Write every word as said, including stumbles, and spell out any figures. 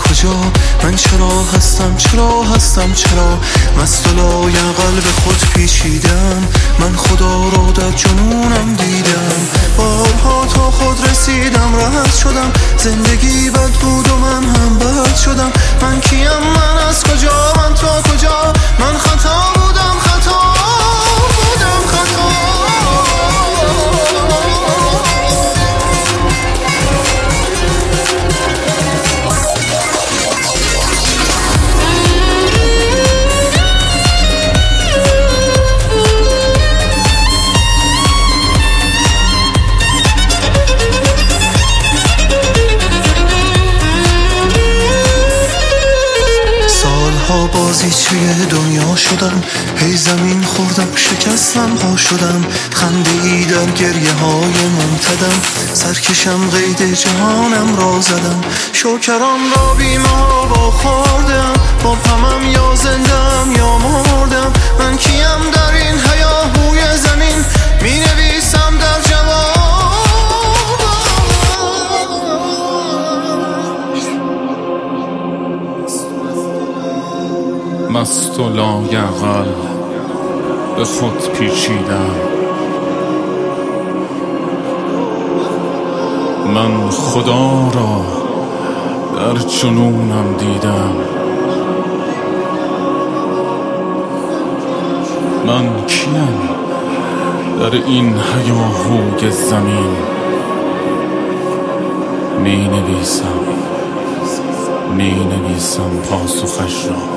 کجا؟ من چرا هستم چرا هستم چرا مست و لایعقل به خود پیچیدم؟ من خدا را در جنونم دیدم، بارها تا خود رسیدم، رد شدم، زندگی بد بود و من هم بد شدم. من کیم؟ من از کجا؟ من تا کجا؟ من خطا بودم خطا بودم خطا. بازیچه دنیا شدم، هی زمین خوردم، شکستم ها شدم، خنده ای در گریه های ممتدم، سرکشم قید جهانم را زدم، شکران را بیما با خوردم، با پمم یا زندم یا مردم. من کیم در این هیاهوی زمین؟ می نویسم در جواب مست و لایعقل به خود پیچیدم. من خدا را در جنونم دیدم. من کیم در این هیاهوی زمین؟ می نویسم می نویسم پاسخش را.